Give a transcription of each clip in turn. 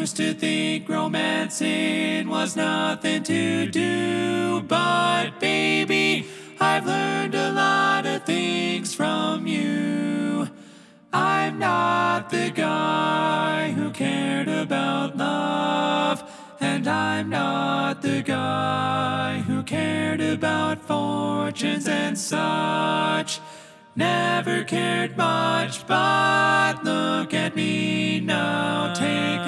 used to think romancing was nothing to do, but baby, I've learned a lot of things from you. I'm not the guy who cared about love, and I'm not the guy who cared about fortunes and such. Never cared much, but look at me now. Take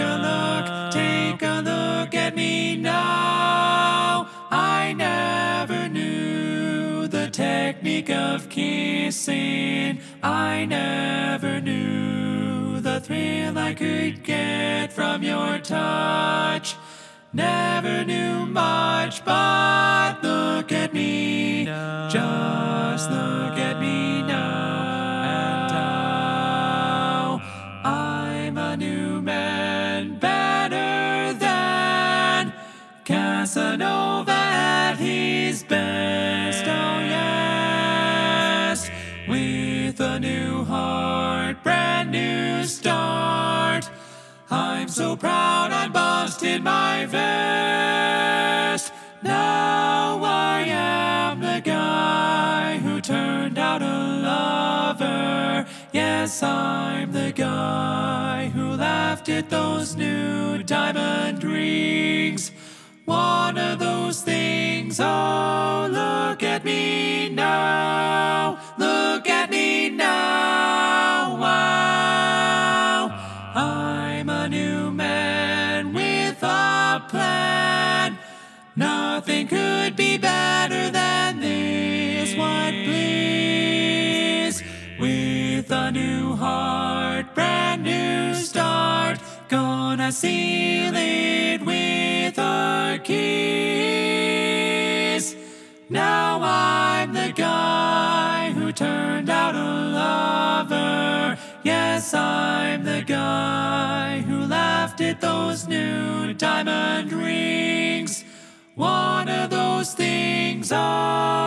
a look at me now. I never knew the technique of kissing. I never knew the thrill I could get from your touch. Never knew much, but look at me now. Just look at me now. And now I'm a new man, better than Casanova at his best. Oh yes, with a new heart, brand new start. I'm so proud I busted my vest. Now I am the guy who turned out a lover. Yes, I'm the guy who laughed at those new diamond rings. One of those things, oh, look at me now. Look at me now. Wow. I'm a new man with a plan. Nothing could be better than this. What bliss! With a new heart, brand new start. Gonna seal it with a kiss. Now I'm the guy who turned out a lover. Yes, I'm the guy who laughed at those new diamond rings. One of those things, oh,